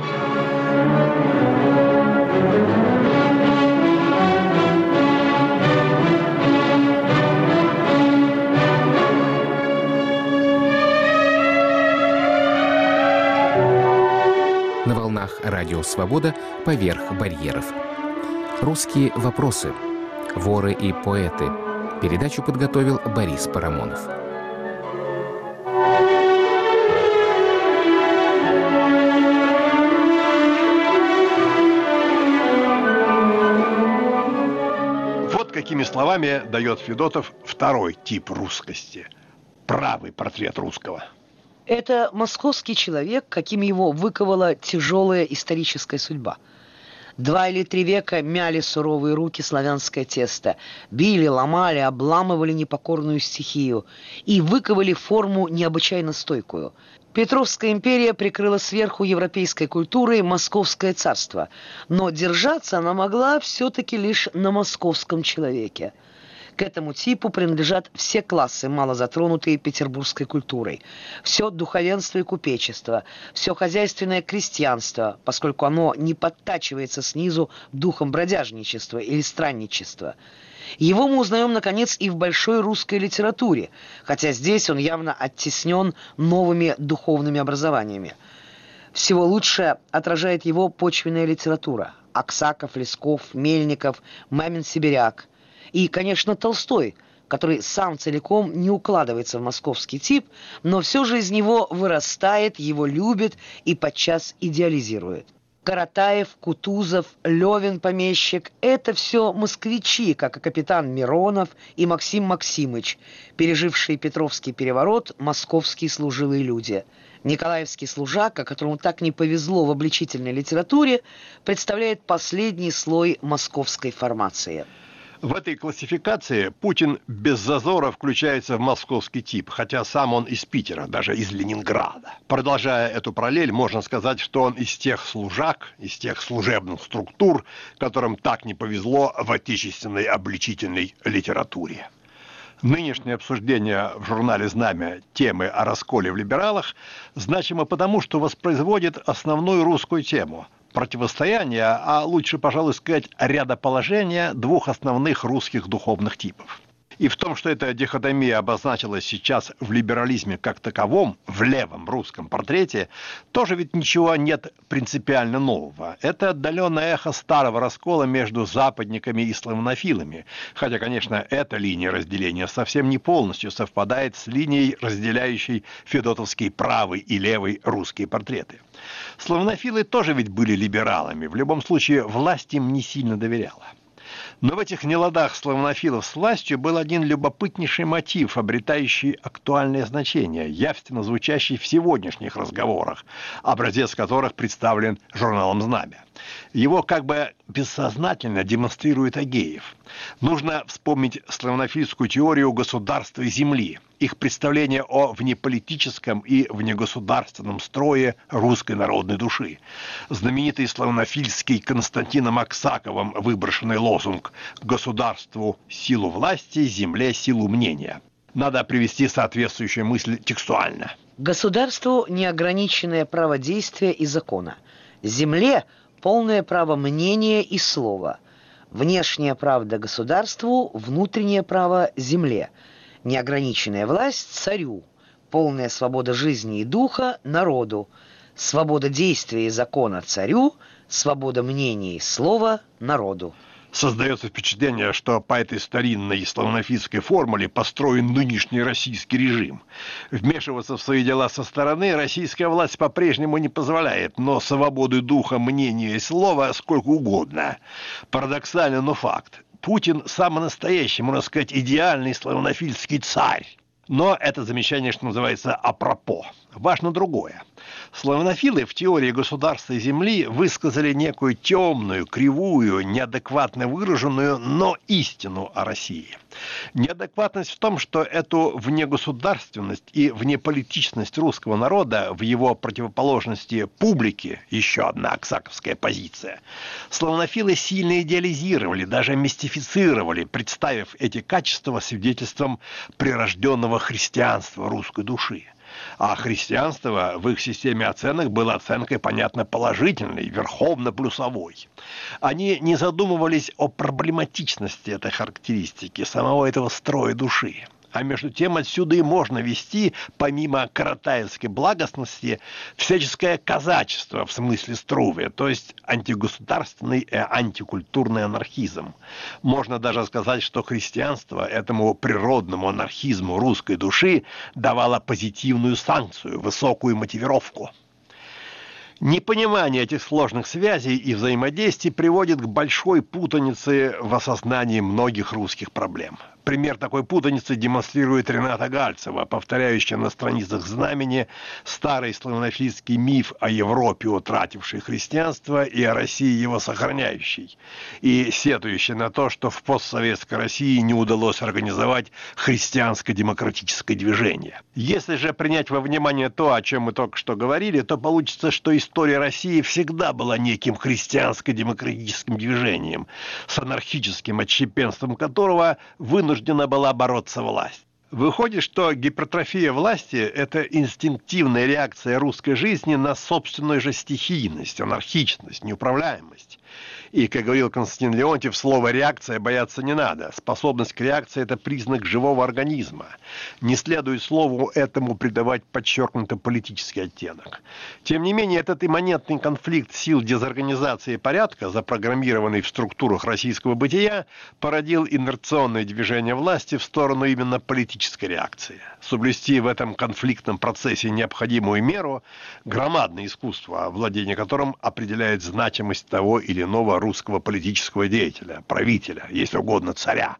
На волнах радио «Свобода» поверх барьеров. Русские вопросы. Воры и поэты. Передачу подготовил Борис Парамонов. Вот какими словами дает Федотов второй тип русскости. Правый портрет русского. Это московский человек, каким его выковала тяжелая историческая судьба. Два или три века мяли суровые руки славянское тесто, били, ломали, обламывали непокорную стихию и выковали форму необычайно стойкую. Петровская империя прикрыла сверху европейской культурой московское царство, но держаться она могла все-таки лишь на московском человеке. К этому типу принадлежат все классы, мало затронутые петербургской культурой. Все духовенство и купечество, все хозяйственное крестьянство, поскольку оно не подтачивается снизу духом бродяжничества или странничества. Его мы узнаем, наконец, и в большой русской литературе, хотя здесь он явно оттеснен новыми духовными образованиями. Всего лучше отражает его почвенная литература. Аксаков, Лесков, Мельников, Мамин-Сибиряк. И, конечно, Толстой, который сам целиком не укладывается в московский тип, но все же из него вырастает, его любит и подчас идеализирует. Каратаев, Кутузов, Левин помещик – это все москвичи, как и капитан Миронов и Максим Максимыч, пережившие Петровский переворот, московские служилые люди. Николаевский служака, которому так не повезло в обличительной литературе, представляет последний слой московской формации. В этой классификации Путин без зазора включается в московский тип, хотя сам он из Питера, даже из Ленинграда. Продолжая эту параллель, можно сказать, что он из тех служак, из тех служебных структур, которым так не повезло в отечественной обличительной литературе. Нынешнее обсуждение в журнале «Знамя» темы о расколе в либералах значимо потому, что воспроизводит основную русскую тему – противостояние, а лучше, пожалуй, сказать, рядоположение двух основных русских духовных типов. И в том, что эта дихотомия обозначилась сейчас в либерализме как таковом, в левом русском портрете, тоже ведь ничего нет принципиально нового. Это отдаленное эхо старого раскола между западниками и славянофилами, хотя, конечно, эта линия разделения совсем не полностью совпадает с линией, разделяющей федотовский правый и левый русские портреты. Славянофилы тоже ведь были либералами, в любом случае власть им не сильно доверяла. Но в этих неладах славянофилов с властью был один любопытнейший мотив, обретающий актуальное значение, явственно звучащий в сегодняшних разговорах, образец которых представлен журналом «Знамя». Его как бы бессознательно демонстрирует Агеев. Нужно вспомнить славянофильскую теорию государства и земли, их представление о внеполитическом и внегосударственном строе русской народной души. Знаменитый славянофильский Константином Аксаковым выброшенный лозунг «Государству силу власти, земле силу мнения». Надо привести соответствующую мысль текстуально. Государству неограниченное право действия и закона. Земле полное право мнения и слова. Внешняя правда государству, внутреннее право земле. Неограниченная власть царю. Полная свобода жизни и духа народу. Свобода действия и закона царю. Свобода мнения и слова народу. Создается впечатление, что по этой старинной славянофильской формуле построен нынешний российский режим. Вмешиваться в свои дела со стороны российская власть по-прежнему не позволяет, но свободы духа, мнения и слова сколько угодно. Парадоксально, но факт. Путин самый настоящий, можно сказать, идеальный славянофильский царь. Но это замечание, что называется, апропо. Важно другое. Славянофилы в теории государства и земли высказали некую темную, кривую, неадекватно выраженную, но истину о России. Неадекватность в том, что эту внегосударственность и внеполитичность русского народа в его противоположности публике, еще одна аксаковская позиция, славянофилы сильно идеализировали, даже мистифицировали, представив эти качества свидетельством прирожденного христианства русской души. А христианство в их системе оценок было оценкой, понятно, положительной, верховно-плюсовой. Они не задумывались о проблематичности этой характеристики, самого этого строя души. А между тем отсюда и можно вести, помимо каратаевской благостности, всяческое казачество в смысле Струве, то есть антигосударственный и антикультурный анархизм. Можно даже сказать, что христианство этому природному анархизму русской души давало позитивную санкцию, высокую мотивировку. Непонимание этих сложных связей и взаимодействий приводит к большой путанице в осознании многих русских проблем. Пример такой путаницы демонстрирует Рената Гальцева, повторяющая на страницах «Знамени» старый славянофильский миф о Европе, утратившей христианство, и о России, его сохраняющей, и сетующая на то, что в постсоветской России не удалось организовать христианско-демократическое движение. Если же принять во внимание то, о чем мы только что говорили, то получится, что история России всегда была неким христианско-демократическим движением, с анархическим отщепенством которого вынуждена была бороться власть. Выходит, что гипертрофия власти – это инстинктивная реакция русской жизни на собственную же стихийность, анархичность, неуправляемость. И, как говорил Константин Леонтьев, слово «реакция» бояться не надо. Способность к реакции – это признак живого организма. Не следует слову этому придавать подчеркнуто политический оттенок. Тем не менее, этот имманентный конфликт сил дезорганизации порядка, запрограммированный в структурах российского бытия, породил инерционное движение власти в сторону именно политического аллергической реакции. Соблюсти в этом конфликтном процессе необходимую меру – громадное искусство, владение которым определяет значимость того или иного русского политического деятеля, правителя, если угодно, царя.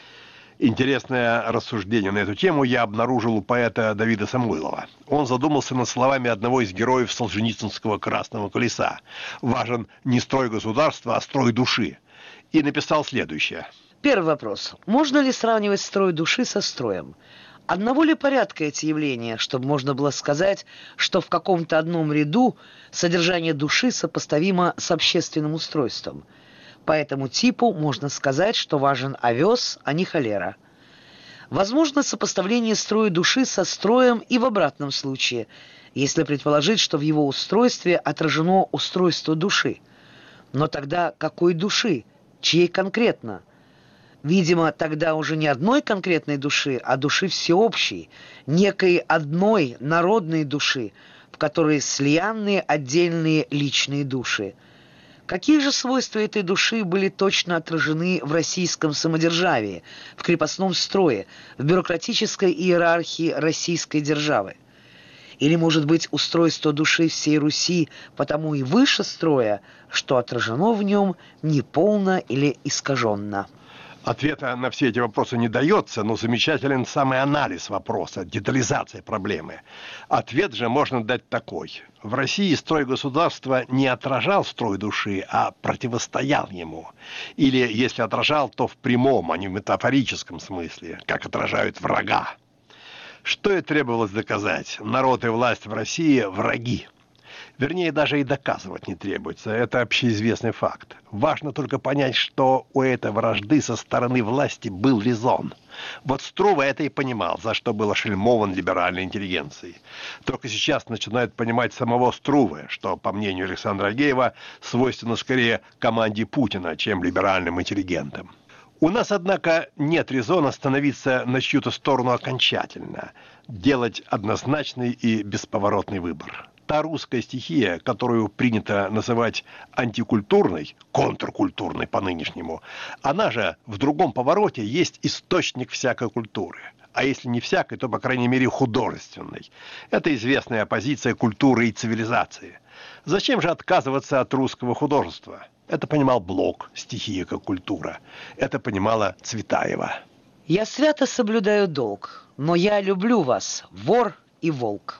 Интересное рассуждение на эту тему я обнаружил у поэта Давида Самойлова. Он задумался над словами одного из героев Солженицынского «Красного колеса». «Важен не строй государства, а строй души». И написал следующее. Первый вопрос. Можно ли сравнивать строй души со строем? Одного ли порядка эти явления, чтобы можно было сказать, что в каком-то одном ряду содержание души сопоставимо с общественным устройством? По этому типу можно сказать, что важен овес, а не холера. Возможно сопоставление строя души со строем и в обратном случае, если предположить, что в его устройстве отражено устройство души. Но тогда какой души? Чьей конкретно? Видимо, тогда уже не одной конкретной души, а души всеобщей, некой одной народной души, в которой слиянные отдельные личные души. Какие же свойства этой души были точно отражены в российском самодержавии, в крепостном строе, в бюрократической иерархии российской державы? Или, может быть, устройство души всей Руси потому и выше строя, что отражено в нем неполно или искаженно? Ответа на все эти вопросы не дается, но замечателен самый анализ вопроса, детализация проблемы. Ответ же можно дать такой. В России строй государства не отражал строй души, а противостоял ему. Или, если отражал, то в прямом, а не в метафорическом смысле, как отражают врага. Что и требовалось доказать. Народ и власть в России – враги. Вернее, даже и доказывать не требуется. Это общеизвестный факт. Важно только понять, что у этой вражды со стороны власти был резон. Вот Струве это и понимал, за что был ошельмован либеральной интеллигенцией. Только сейчас начинают понимать самого Струве, что, по мнению Александра Агеева, свойственно скорее команде Путина, чем либеральным интеллигентам. У нас, однако, нет резона становиться на чью-то сторону окончательно, делать однозначный и бесповоротный выбор. Та русская стихия, которую принято называть антикультурной, контркультурной по-нынешнему, она же в другом повороте есть источник всякой культуры. А если не всякой, то, по крайней мере, художественной. Это известная оппозиция культуры и цивилизации. Зачем же отказываться от русского художества? Это понимал Блок, стихия как культура. Это понимала Цветаева. Я свято соблюдаю долг, но я люблю вас, вор и волк.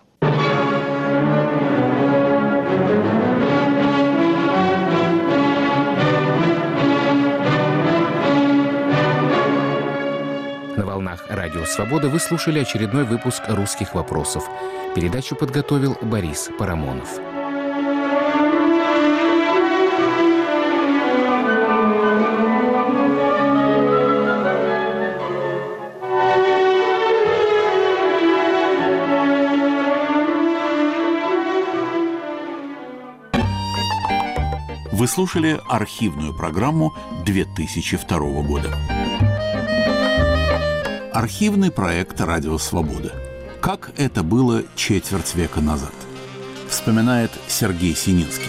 На волнах Радио Свобода вы слушали очередной выпуск «Русских вопросов». Передачу подготовил Борис Парамонов. Вы слушали архивную программу две тысячи второго года. Архивный проект «Радио Свобода». Как это было четверть века назад? Вспоминает Сергей Сининский.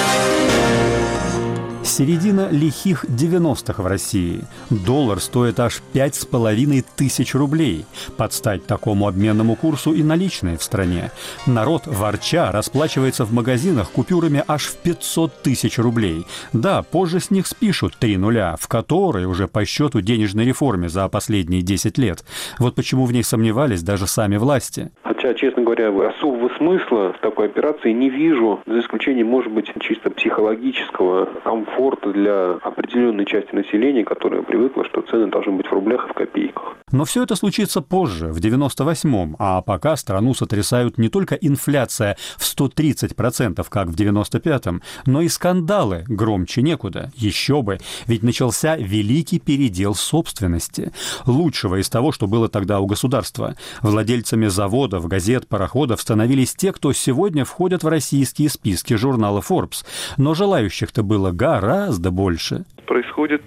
Середина лихих девяностых в России. Доллар стоит аж пять с половиной тысяч рублей. Под стать такому обменному курсу и наличные в стране. Народ, ворча, расплачивается в магазинах купюрами аж в пятьсот тысяч рублей. Да, позже с них спишут три нуля, в которой уже по счету денежной реформе за последние десять лет. Вот почему в ней сомневались даже сами власти. Хотя, честно говоря, особого смысла в такой операции не вижу, за исключением, может быть, чисто психологического комфорта для определенной части населения, которая привыкла, что цены должны быть в рублях и в копейках. Но все это случится позже, в девяносто восьмом, а пока страну сотрясают не только инфляция в сто тридцать процентов, как в девяносто пятом, но и скандалы громче некуда. Еще бы, ведь начался великий передел собственности. Лучшего из того, что было тогда у государства. Владельцами заводов, газет, пароходов становились те, кто сегодня входят в российские списки журнала Forbes. Но желающих-то было гораздо больше. Происходит перераспределение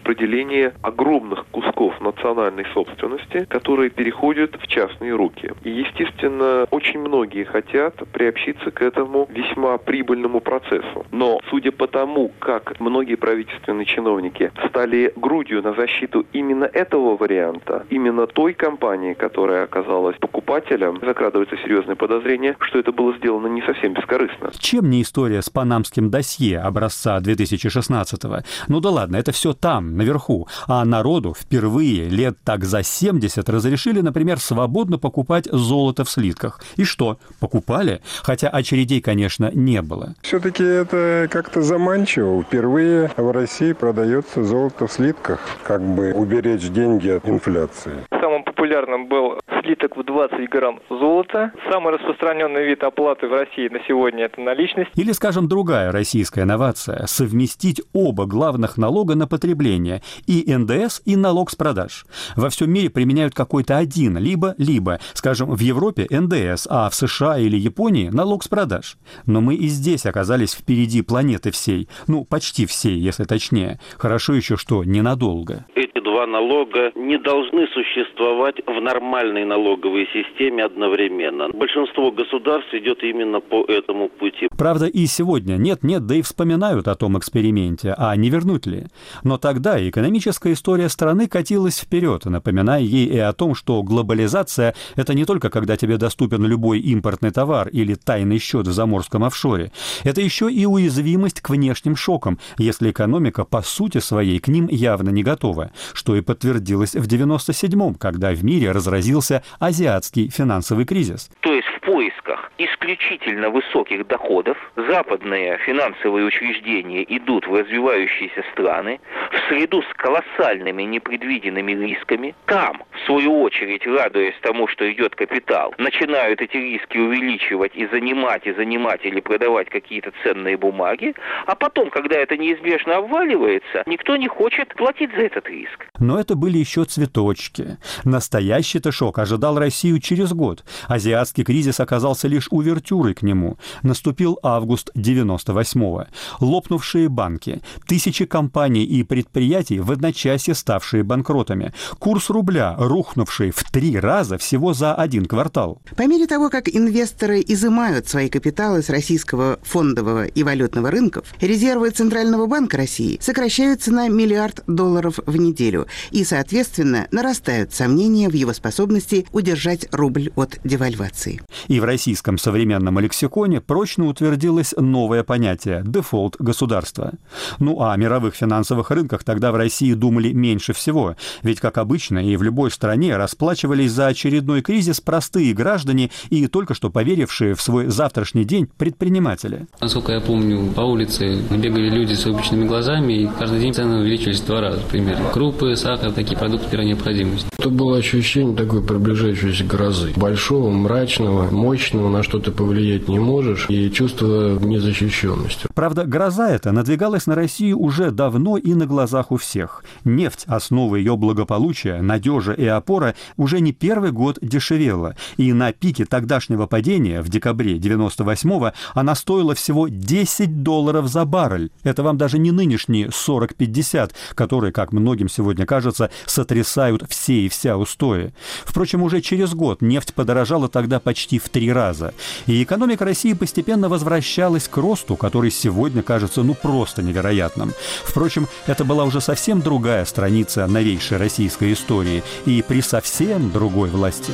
распределение огромных кусков национальной собственности, которые переходят в частные руки. И, естественно, очень многие хотят приобщиться к этому весьма прибыльному процессу. Но, судя по тому, как многие правительственные чиновники стали грудью на защиту именно этого варианта, именно той компании, которая оказалась покупателем, закрадывается серьезное подозрение, что это было сделано не совсем бескорыстно. Чем не история с панамским досье образца две тысячи шестнадцатого? Ну да ладно, это все там, наверху. А народу впервые лет так за семьдесят разрешили, например, свободно покупать золото в слитках. И что? Покупали? Хотя очередей, конечно, не было. Все-таки это как-то заманчиво. Впервые в России продается золото в слитках, как бы уберечь деньги от инфляции. Самым популярным был слиток в двадцать грамм золота. Самый распространенный вид оплаты в России на сегодня – это наличность. Или, скажем, другая российская инновация – совместить оба главных налога на потребление – и эн дэ эс, и налог с продаж. Во всем мире применяют какой-то один, либо-либо. Скажем, в Европе эн дэ эс, а в США или Японии – налог с продаж. Но мы и здесь оказались впереди планеты всей. Ну, почти всей, если точнее. Хорошо еще, что ненадолго. Эти два налога не должны существовать в нормальной налоговой системе одновременно. Большинство государств идет именно по этому пути. Правда, и сегодня нет-нет, да и вспоминают о том эксперименте, а не вернуть ли. Но тогда экономическая история страны катилась вперед, напоминая ей и о том, что глобализация – это не только когда тебе доступен любой импортный товар или тайный счет в заморском офшоре. Это еще и уязвимость к внешним шокам, если экономика по сути своей к ним явно не готова, что и подтвердилось в девяносто седьмом, когда в мире разразился азиатский финансовый кризис. То есть в поисках исключительно высоких доходов западные финансовые учреждения идут в развивающиеся страны, в среду с колоссальными непредвиденными рисками. Там, в свою очередь, радуясь тому, что идет капитал, начинают эти риски увеличивать и занимать, и занимать или продавать какие-то ценные бумаги, а потом, когда это неизбежно обваливается, никто не хочет платить за этот риск. Но это были еще цветочки. Настоящий-то шок ожидал Россию через год. Азиатский кризис оказался лишь увертюрой к нему. Наступил август девяносто восьмого. Лопнувшие банки, тысячи компаний и предприятий, в одночасье ставшие банкротами. Курс рубля, рухнувший в три раза всего за один квартал. По мере того, как инвесторы изымают свои капиталы с российского фондового и валютного рынков, резервы Центрального банка России сокращаются на миллиард долларов в неделю и, соответственно, нарастают сомнения в его способности удержать рубль от девальвации. И в российском современном лексиконе прочно утвердилось новое понятие – дефолт государства. Ну а о мировых финансовых рынках тогда в России думали меньше всего, ведь, как обычно, и в любой стране расплачивались за очередной кризис простые граждане и только что поверившие в свой завтрашний день предприниматели. Насколько я помню, по улице бегали люди с выпученными глазами, и каждый день цены увеличивались в два раза примерно. Крупы, сахар, такие продукты первой необходимости. Это было ощущение такой приближающейся грозы. Большого, мрачного, мощного, на что ты повлиять не можешь, и чувство незащищенности. Правда, гроза эта надвигалась на Россию уже давно и на глазах у всех. Нефть, основа ее благополучия, надежа и опора, уже не первый год дешевела. И на пике тогдашнего падения, в декабре девяносто восьмого, она стоила всего десять долларов за баррель. Это вам даже не нынешние сорок-пятьдесят, которые, как многим сегодня кажется, сотрясают все и вся устои. Впрочем, уже через год нефть подорожала тогда почти в три раза. И экономика России постепенно возвращалась к росту, который сегодня кажется ну просто невероятным. Впрочем, это была уже совсем другая страница новейшей российской истории и при совсем другой власти.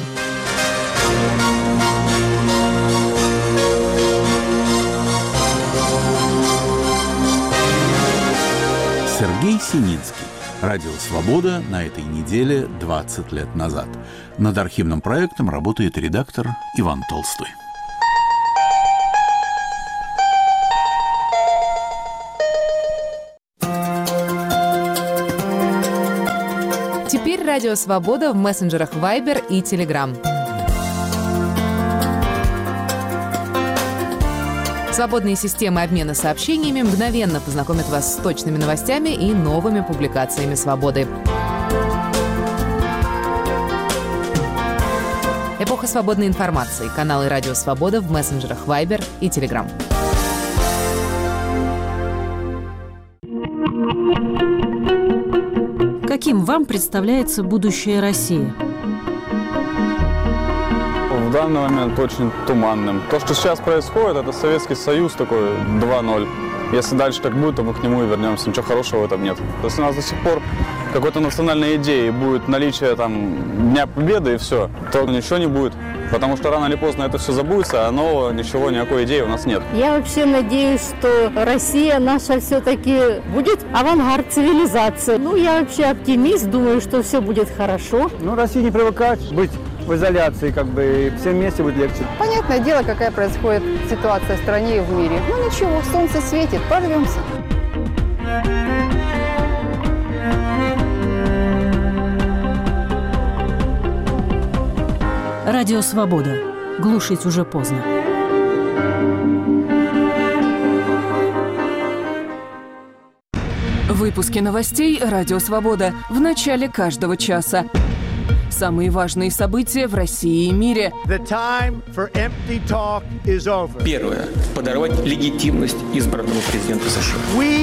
Сергей Синицкий. Радио «Свобода» на этой неделе двадцать лет назад. Над архивным проектом работает редактор Иван Толстой. Теперь Радио «Свобода» в мессенджерах Viber и Telegram. Свободные системы обмена сообщениями мгновенно познакомят вас с точными новостями и новыми публикациями «Свободы». Эпоха свободной информации. Каналы «Радио Свобода» в мессенджерах Viber и Telegram. Каким вам представляется будущее России? В данный момент очень туманным. То, что сейчас происходит, это Советский Союз такой два ноль. Если дальше так будет, то мы к нему и вернемся. Ничего хорошего в этом нет. Если у нас до сих пор какой-то национальной идеи будет наличие там Дня Победы и все, то ничего не будет. Потому что рано или поздно это все забудется, а нового ничего, никакой идеи у нас нет. Я вообще надеюсь, что Россия наша все-таки будет авангард цивилизации. Ну, я вообще оптимист, думаю, что все будет хорошо. Ну, Россия не привыкает быть в изоляции, как бы, и всем вместе будет легче. Понятное дело, какая происходит ситуация в стране и в мире. Ну ничего, солнце светит, порвемся. Радио «Свобода». Глушить уже поздно. Выпуски новостей «Радио Свобода» в начале каждого часа. Самые важные события в России и мире. Первое. Подорвать легитимность избранного президента США.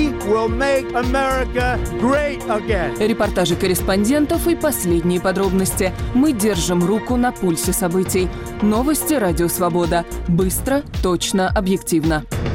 Репортажи корреспондентов и последние подробности. Мы держим руку на пульсе событий. Новости «Радио Свобода». Быстро, точно, объективно.